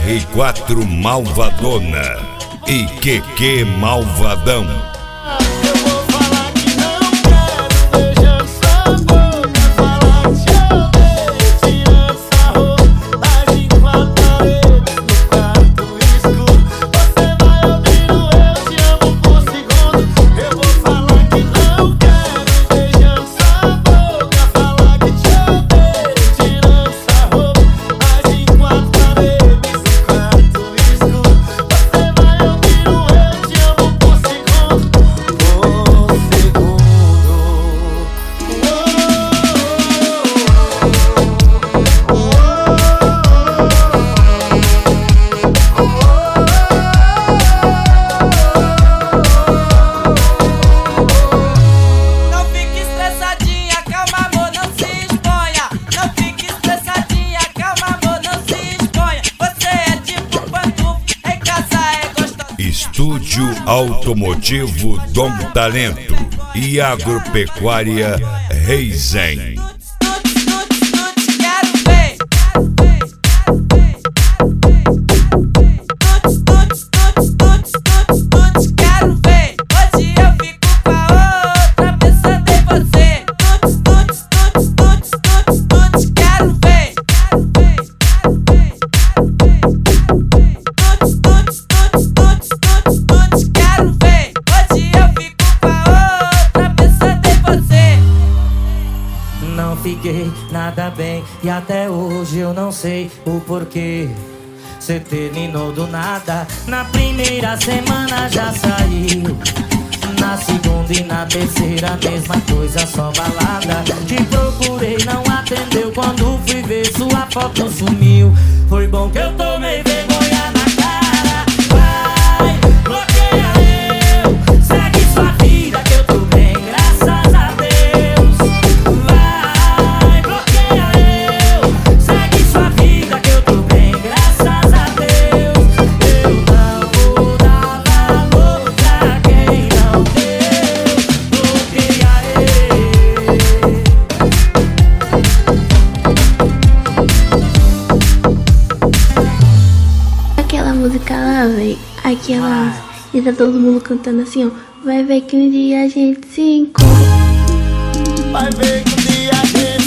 R4 Malvadona e QQ Malvadão. Estúdio Automotivo Dom Talento e Agropecuária Reizen. Não fiquei nada bem e até hoje eu não sei o porquê. Cê terminou do nada, na primeira semana já saiu. Na segunda e na terceira mesma coisa, só balada. Te procurei, não atendeu, quando fui ver sua foto sumiu. Foi bom que eu tomei vergonha na cara. Vai, bloqueia eu, segue sua vida que eu tô bem, graças a Deus. Vai, bloqueia eu, segue sua vida que eu tô bem, graças a Deus. Eu não vou dar valor pra quem não deu. Bloqueia eu. Aquela música lá, véi, aquela e tá todo mundo cantando assim, ó. Vai ver que um dia a gente se encontra. Vai ver que um dia a gente